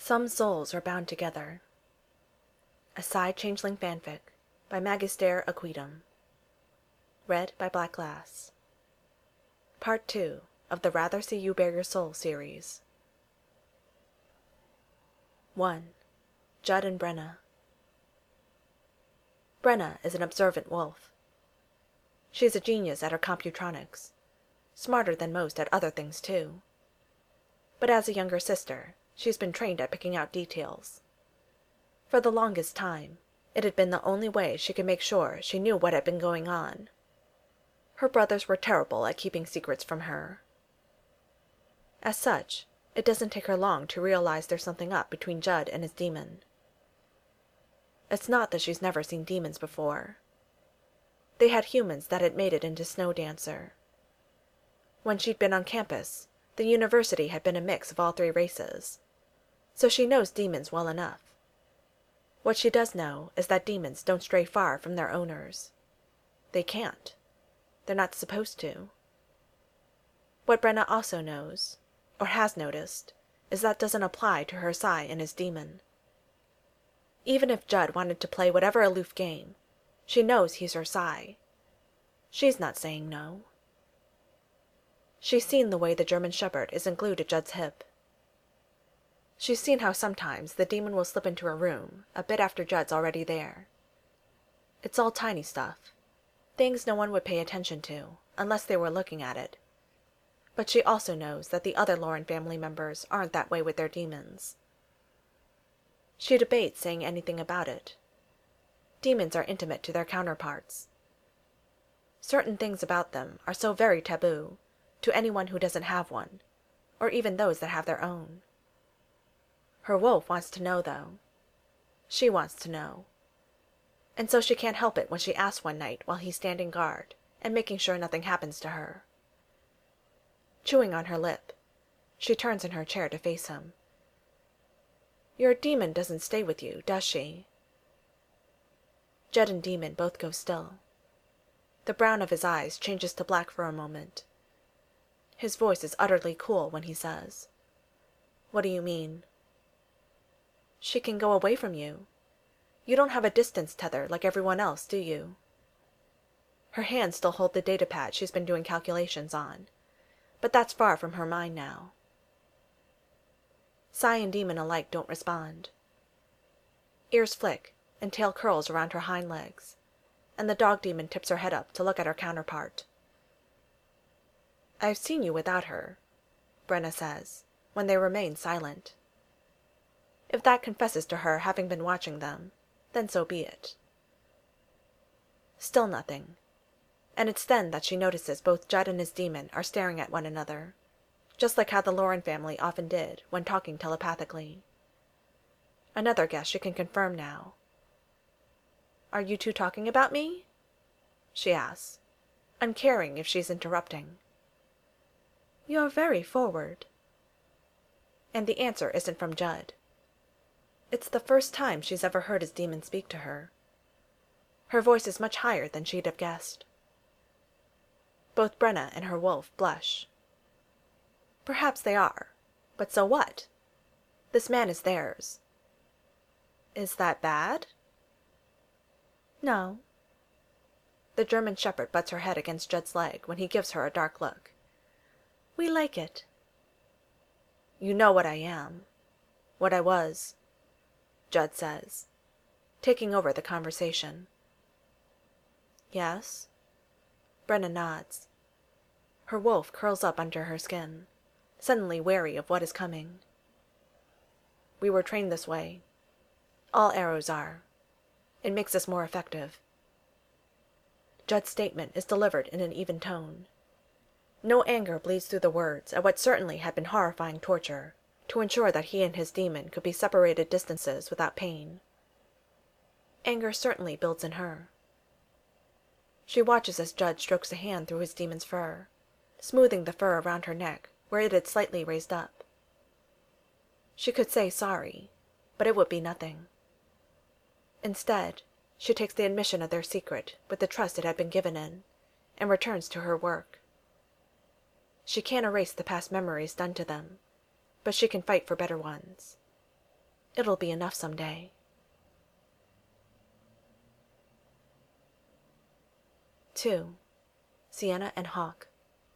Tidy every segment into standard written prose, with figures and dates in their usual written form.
Some Souls Are Bound Together. A Side-Changeling Fanfic by Magister Aquidum. Read by Black Glass. Part 2 of the Rather See You Bare Your Soul series. 1. Judd and Brenna. Brenna is an observant wolf. She's a genius at her computronics, smarter than most at other things too. But as a younger sister, she's been trained at picking out details. For the longest time, it had been the only way she could make sure she knew what had been going on. Her brothers were terrible at keeping secrets from her. As such, it doesn't take her long to realize there's something up between Judd and his demon. It's not that she's never seen demons before. They had humans that had made it into Snow Dancer. When she'd been on campus, the university had been a mix of all three races, so she knows demons well enough. What she does know is that demons don't stray far from their owners. They can't. They're not supposed to. What Brenna also knows, or has noticed, is that doesn't apply to her Psy and his demon. Even if Judd wanted to play whatever aloof game, she knows he's her Psy. She's not saying no. She's seen the way the German Shepherd isn't glued to Judd's hip. She's seen how sometimes the demon will slip into a room a bit after Judd's already there. It's all tiny stuff, things no one would pay attention to unless they were looking at it. But she also knows that the other Lauren family members aren't that way with their demons. She debates saying anything about it. Demons are intimate to their counterparts. Certain things about them are so very taboo to anyone who doesn't have one, or even those that have their own. Her wolf wants to know, though. She wants to know. And so she can't help it when she asks one night while he's standing guard and making sure nothing happens to her. Chewing on her lip, she turns in her chair to face him. Your demon doesn't stay with you, does she? Judd and demon both go still. The brown of his eyes changes to black for a moment. His voice is utterly cool when he says, "What do you mean?" She can go away from you. You don't have a distance tether like everyone else, do you? Her hands still hold the datapad she's been doing calculations on, but that's far from her mind now. Psy and demon alike don't respond. Ears flick and tail curls around her hind legs, and the dog demon tips her head up to look at her counterpart. I've seen you without her, Brenna says, when they remain silent. If that confesses to her having been watching them, then so be it. Still nothing, and it's then that she notices both Judd and his demon are staring at one another, just like how the Lauren family often did when talking telepathically. Another guess she can confirm now. Are you two talking about me? She asks, uncaring if she's interrupting. You're very forward. And the answer isn't from Judd. It's the first time she's ever heard his demon speak to her. Her voice is much higher than she'd have guessed. Both Brenna and her wolf blush. Perhaps they are, but so what? This man is theirs. Is that bad? No. The German Shepherd butts her head against Judd's leg when he gives her a dark look. We like it. You know what I am. What I was, Judd says, taking over the conversation. Yes? Brenna nods. Her wolf curls up under her skin, suddenly wary of what is coming. We were trained this way. All arrows are. It makes us more effective. Judd's statement is delivered in an even tone. No anger bleeds through the words at what certainly had been horrifying torture to ensure that he and his demon could be separated distances without pain. Anger certainly builds in her. She watches as Judd strokes a hand through his demon's fur, smoothing the fur around her neck where it had slightly raised up. She could say sorry, but it would be nothing. Instead, she takes the admission of their secret with the trust it had been given in, and returns to her work. She can't erase the past memories done to them, but she can fight for better ones. It'll be enough someday. Two. Sienna and Hawk.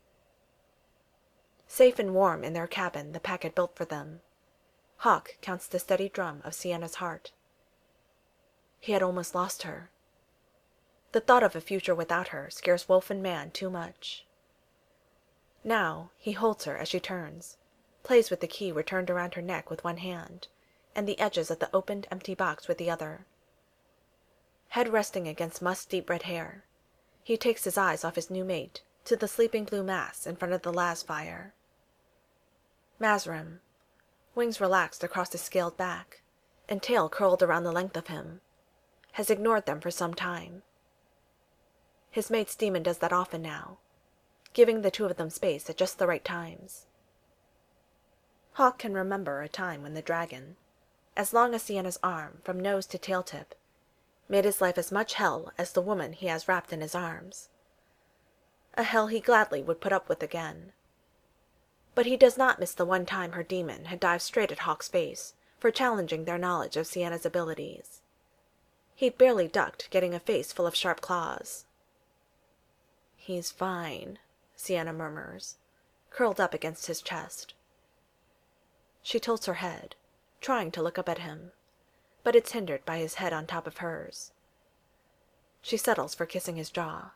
Safe and warm in their cabin the pack had built for them, Hawk counts the steady drum of Sienna's heart. He had almost lost her. The thought of a future without her scares wolf and man too much. Now he holds her as she turns, plays with the key returned around her neck with one hand, and the edges of the opened empty box with the other. Head resting against musk-deep red hair, he takes his eyes off his new mate to the sleeping blue mass in front of the las fire. Mazrim, wings relaxed across his scaled back, and tail curled around the length of him, has ignored them for some time. His mate's demon does that often now, giving the two of them space at just the right times. Hawk can remember a time when the dragon, as long as Sienna's arm from nose to tail tip, made his life as much hell as the woman he has wrapped in his arms. A hell he gladly would put up with again. But he does not miss the one time her demon had dived straight at Hawk's face for challenging their knowledge of Sienna's abilities. He'd barely ducked, getting a face full of sharp claws. "He's fine," Sienna murmurs, curled up against his chest. She tilts her head, trying to look up at him, but it's hindered by his head on top of hers. She settles for kissing his jaw.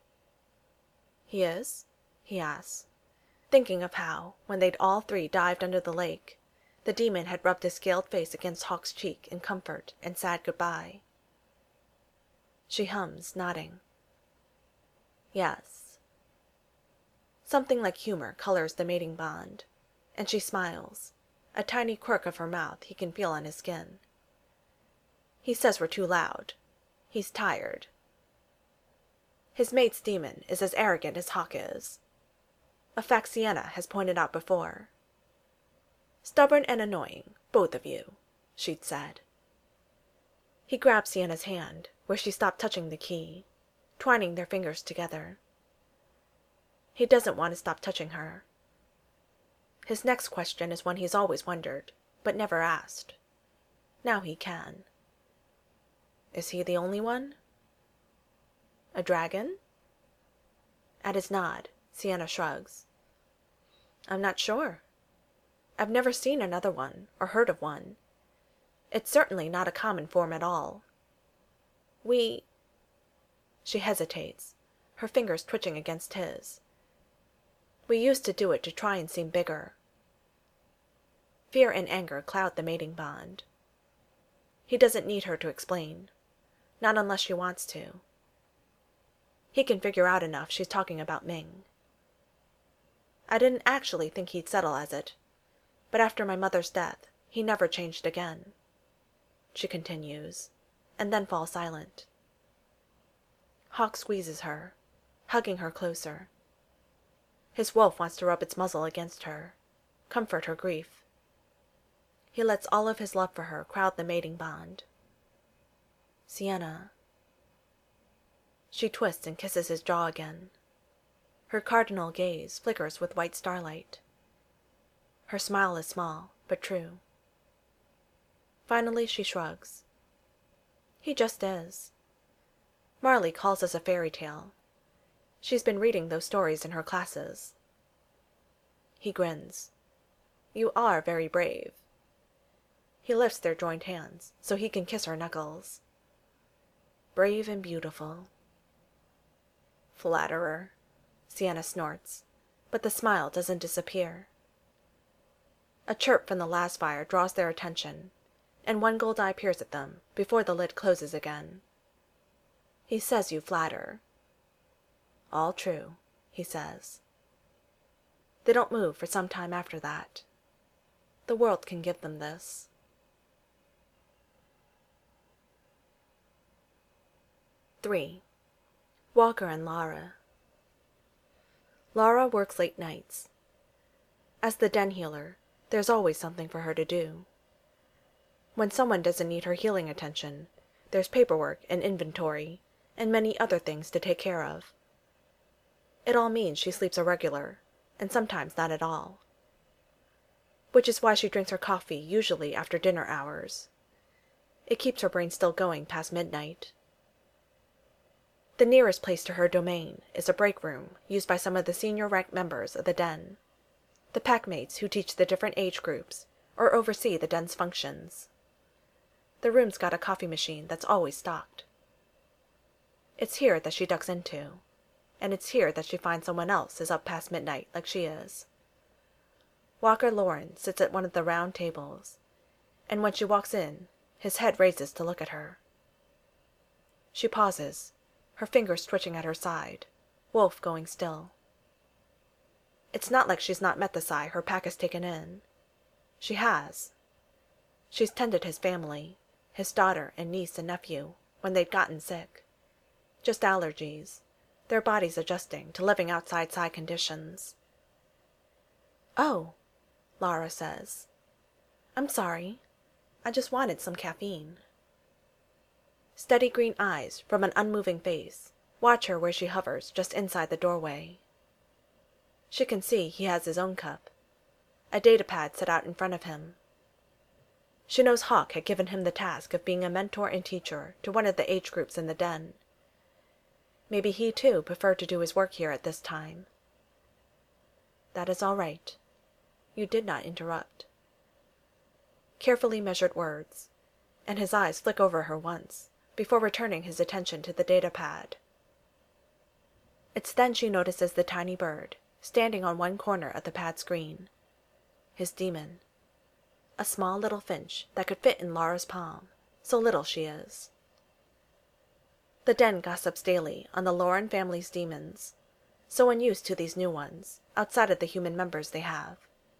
"He is?" he asks, thinking of how, when they'd all three dived under the lake, the demon had rubbed his scaled face against Hawk's cheek in comfort and sad goodbye. She hums, nodding. "Yes." Something like humor colors the mating bond, and she smiles, a tiny quirk of her mouth he can feel on his skin. He says we're too loud. He's tired. His mate's demon is as arrogant as Hawk is, a fact Sienna has pointed out before. "Stubborn and annoying, both of you," she'd said. He grabbed Sienna's hand, where she stopped touching the key, twining their fingers together. He doesn't want to stop touching her. His next question is one he's always wondered, but never asked. Now he can. Is he the only one? A dragon? At his nod, Sienna shrugs. "I'm not sure. I've never seen another one, or heard of one. It's certainly not a common form at all. She hesitates, her fingers twitching against his. "We used to do it to try and seem bigger." Fear and anger cloud the mating bond. He doesn't need her to explain, not unless she wants to. He can figure out enough she's talking about Ming. "I didn't actually think he'd settle as it, but after my mother's death, he never changed again," she continues, and then falls silent. Hawk squeezes her, hugging her closer. His wolf wants to rub its muzzle against her, comfort her grief. He lets all of his love for her crowd the mating bond. "Sienna." She twists and kisses his jaw again. Her cardinal gaze flickers with white starlight. Her smile is small, but true. Finally she shrugs. He just is. Marley calls us a fairy tale. She's been reading those stories in her classes. He grins. "You are very brave." He lifts their joined hands so he can kiss her knuckles. "Brave and beautiful." "Flatterer," Sienna snorts, but the smile doesn't disappear. A chirp from the las fire draws their attention, and one gold eye peers at them before the lid closes again. "He says you flatter." "All true," he says. They don't move for some time after that. The world can give them this. 3. Walker and Lara. Lara works late nights. As the den healer, there's always something for her to do. When someone doesn't need her healing attention, there's paperwork and inventory, and many other things to take care of. It all means she sleeps irregular, and sometimes not at all. which is why she drinks her coffee usually after dinner hours. It keeps her brain still going past midnight. The nearest place to her domain is a break room used by some of the senior-ranked members of the Den, the packmates who teach the different age groups or oversee the den's functions. The room's got a coffee machine that's always stocked. It's here that she ducks into, and it's here that she finds someone else is up past midnight like she is. Walker Lauren sits at one of the round tables, and when she walks in, his head raises to look at her. She pauses, her fingers twitching at her side, Wolf going still. It's not like she's not met the Psy her pack has taken in. She has. She's tended his family, his daughter and niece and nephew, when they'd gotten sick. Just allergies, their bodies adjusting to living outside Psy conditions. "Oh," Lara says. "I'm sorry. I just wanted some caffeine." Steady green eyes from an unmoving face watch her where she hovers just inside the doorway. She can see he has his own cup, a datapad set out in front of him. She knows Hawk had given him the task of being a mentor and teacher to one of the age groups in the Den. Maybe he too preferred to do his work here at this time. "That is all right. You did not interrupt." Carefully measured words, and his eyes flick over her once, before returning his attention to the datapad. It's then she notices the tiny bird, standing on one corner of the pad screen. His demon. A small little finch that could fit in Lara's palm, so little she is. The Den gossips daily on the Lauren family's demons, so unused to these new ones, outside of the human members they have.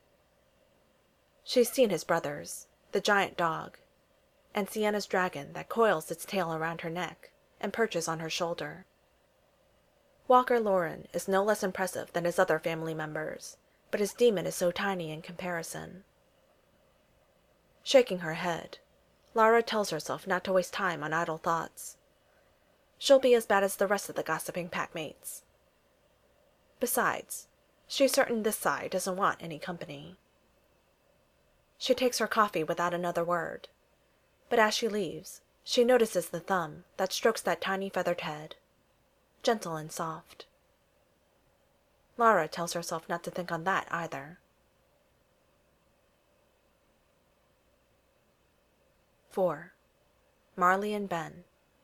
She's seen his brothers, the giant dog, and Sienna's dragon that coils its tail around her neck and perches on her shoulder. Walker Lauren is no less impressive than his other family members, but his demon is so tiny in comparison. Shaking her head, Lara tells herself not to waste time on idle thoughts. She'll be as bad as the rest of the gossiping packmates. Besides, she's certain this Psy doesn't want any company. She takes her coffee without another word, but as she leaves, she notices the thumb that strokes that tiny feathered head, gentle and soft. Lara tells herself not to think on that either. 4. Marley and Ben.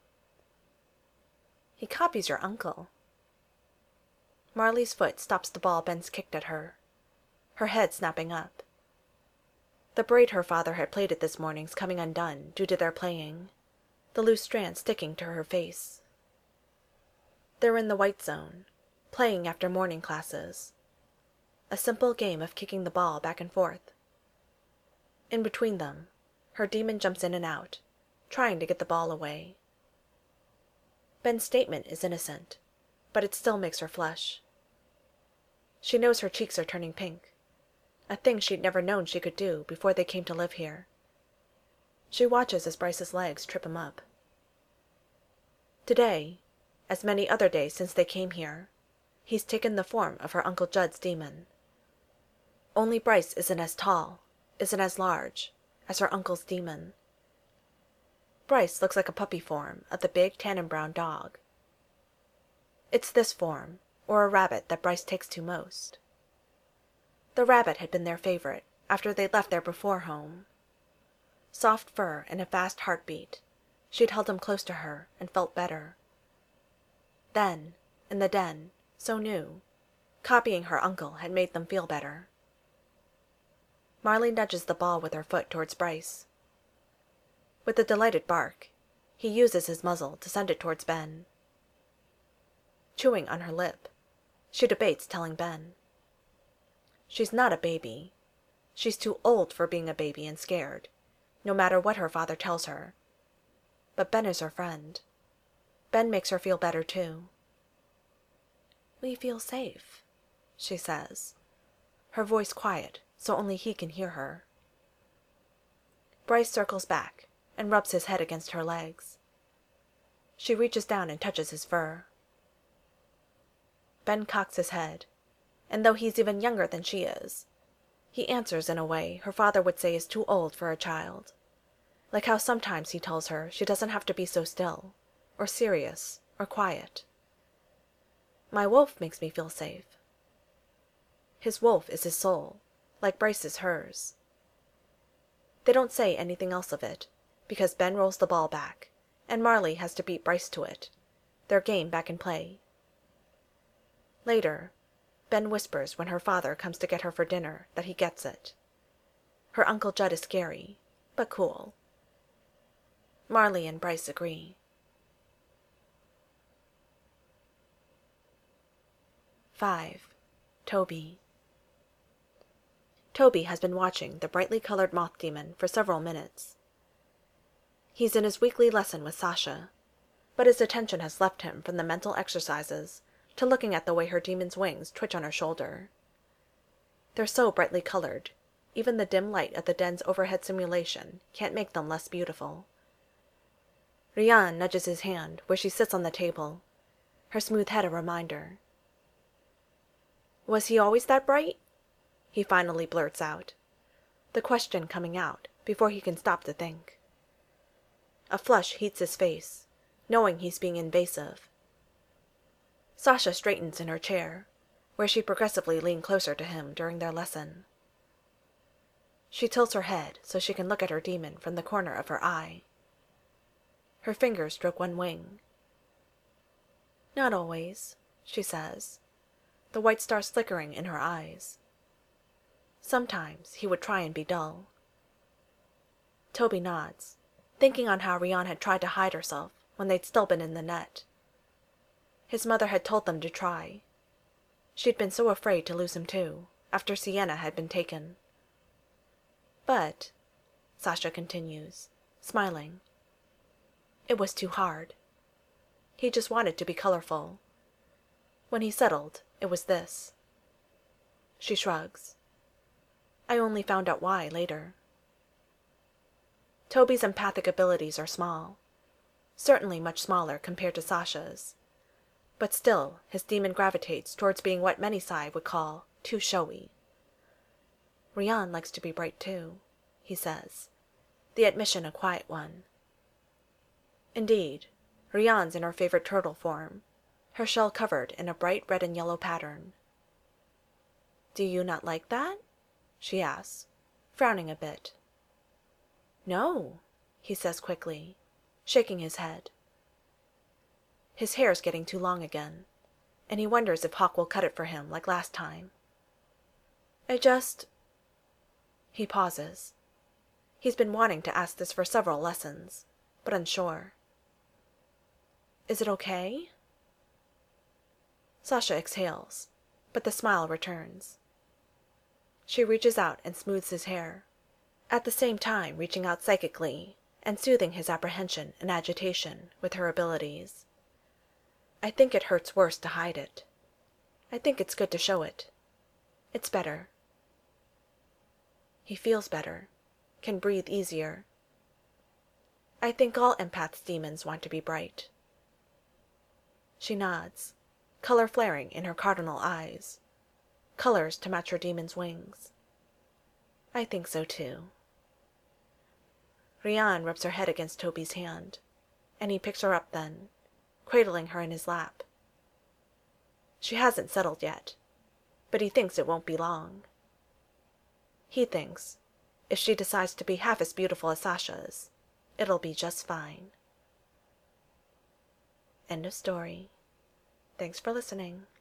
"He copies your uncle." Marley's foot stops the ball Ben's kicked at her, her head snapping up. The braid her father had plaited this morning's coming undone due to their playing, the loose strand sticking to her face. They're in the white zone, playing after morning classes. A simple game of kicking the ball back and forth. In between them, her demon jumps in and out, trying to get the ball away. Ben's statement is innocent, but it still makes her flush. She knows her cheeks are turning pink, a thing she'd never known she could do before they came to live here. She watches as Bryce's legs trip him up. Today, as many other days since they came here, he's taken the form of her Uncle Judd's demon. Only Bryce isn't as tall, isn't as large, as her uncle's demon. Bryce looks like a puppy form of the big Tannenbaum dog. It's this form, or a rabbit, that Bryce takes to most. The rabbit had been their favorite after they'd left their before home. Soft fur and a fast heartbeat, she'd held him close to her and felt better. Then, in the Den, so new, copying her uncle had made them feel better. Marley nudges the ball with her foot towards Bryce. With a delighted bark, he uses his muzzle to send it towards Ben. Chewing on her lip, she debates telling Ben. She's not a baby. She's too old for being a baby and scared, no matter what her father tells her. But Ben is her friend. Ben makes her feel better too. "We feel safe," she says, her voice quiet so only he can hear her. Bryce circles back and rubs his head against her legs. She reaches down and touches his fur. Ben cocks his head, and though he's even younger than she is, He answers in a way her father would say is too old for a child. Like how sometimes he tells her she doesn't have to be so still, or serious, or quiet. My wolf makes me feel safe. His wolf is his soul, like Bryce is hers. They don't say anything else of it, because Ben rolls the ball back, and Marley has to beat Bryce to it, their game back in play. Later, Ben whispers when her father comes to get her for dinner that he gets it. Her Uncle Judd is scary, but cool. Marley and Bryce agree. 5. Toby. Toby has been watching the brightly colored moth demon for several minutes. He's in his weekly lesson with Sasha, but his attention has left him from the mental exercises to looking at the way her demon's wings twitch on her shoulder. They're so brightly colored, even the dim light at the den's overhead simulation can't make them less beautiful. Rian nudges his hand where she sits on the table, her smooth head a reminder. Was he always that bright? He finally blurts out, the question coming out before he can stop to think. A flush heats his face, knowing he's being invasive. Sasha straightens in her chair, where she progressively leaned closer to him during their lesson. She tilts her head so she can look at her demon from the corner of her eye. Her fingers stroke one wing. Not always, she says, the white stars flickering in her eyes. Sometimes he would try and be dull. Toby nods, thinking on how Rian had tried to hide herself when they'd still been in the net. His mother had told them to try. She'd been so afraid to lose him too, after Sienna had been taken. But, Sasha continues, smiling, it was too hard. He just wanted to be colorful. When he settled, it was this. She shrugs. I only found out why later. Toby's empathic abilities are small, certainly much smaller compared to Sasha's, but still his demon gravitates towards being what many Psy would call too showy. Rian likes to be bright too, he says, the admission a quiet one. Indeed, Rian's in her favorite turtle form, her shell covered in a bright red and yellow pattern. Do you not like that? She asks, frowning a bit. No, he says quickly, shaking his head. His hair's getting too long again, and he wonders if Hawk will cut it for him like last time. He pauses. He's been wanting to ask this for several lessons, but unsure. Is it okay? Sasha exhales, but the smile returns. She reaches out and smooths his hair, at the same time reaching out psychically and soothing his apprehension and agitation with her abilities. I think it hurts worse to hide it. I think it's good to show it. It's better. He feels better, can breathe easier. I think all empaths' demons want to be bright. She nods, color flaring in her cardinal eyes, colors to match her demon's wings. I think so too. Rian rubs her head against Toby's hand, and he picks her up then, cradling her in his lap. She hasn't settled yet, but he thinks it won't be long. He thinks, if she decides to be half as beautiful as Sasha's, it'll be just fine. End of story. Thanks for listening.